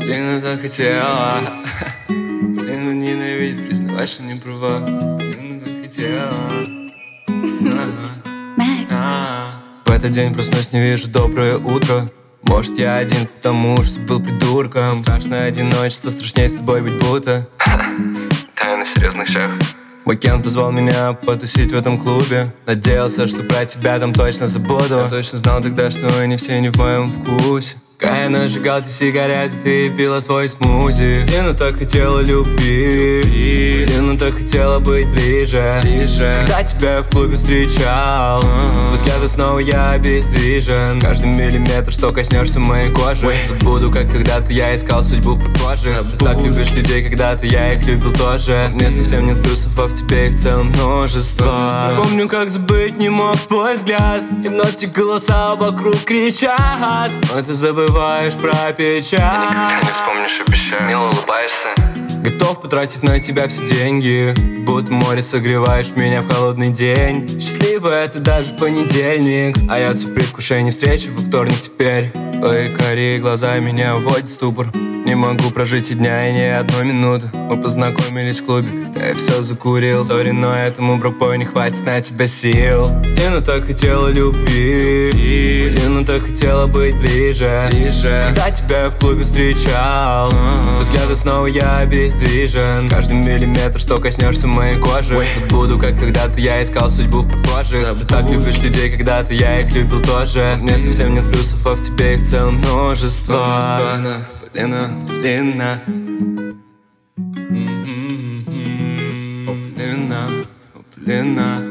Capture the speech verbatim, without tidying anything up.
Блин, она так хотела. Блин, она ненавидит, признавать, что не права. Блин, она так хотела. В этот день проснусь, не вижу доброе утро. Может, я один потому, что был придурком. Страшное одиночество, страшнее с тобой быть будто. Да, я на серьезных щах. Уикенд позвал меня потусить в этом клубе. Надеялся, что про тебя там точно забуду. Я точно знал тогда, что они все не в моем вкусе. Когда я нажигал ты сигареты, ты пила свой смузи. Блин, ну так хотела любви. Блин, ну так хотела быть ближе, ближе. Когда тебя в клубе встречал, uh-huh. Взгляду снова я обездвижен. Каждый миллиметр, что коснешься моей кожи. Wait. Забуду, как когда-то я искал судьбу в прохожих. Ты так любишь людей, когда-то я их любил тоже. Мне совсем нет плюсов, а в тебе их целое множество. Помню, как забыть не мог твой взгляд. И вновь те голоса вокруг кричат. Но ты забываешь про печаль. Никогда не вспомнишь, обещаю. Мило улыбаешься. Готов потратить на тебя все деньги. Будто море согреваешь меня в холодный день. Счастливо это даже в понедельник. А я в предвкушении встречи во вторник теперь. Твои карие глаза меня уводят в ступор. Не могу прожить и дня, и ни одной минуты. Мы познакомились в клубе, когда я все закурил. Сори, но этому брокбою не хватит на тебя сил. Блин, ну так хотела любви. Блин, ну так хотела быть ближе, ближе. Когда тебя в клубе встречал, uh-huh. Взгляду снова я обездвижен. Каждый миллиметр, что коснешься моей кожи. Wait. Забуду, как когда-то я искал судьбу в прохожих. Ты так любишь людей, когда-то я их любил тоже. Мне совсем нет плюсов, а в тебе их целое множество. Блина, блина, блина, блина.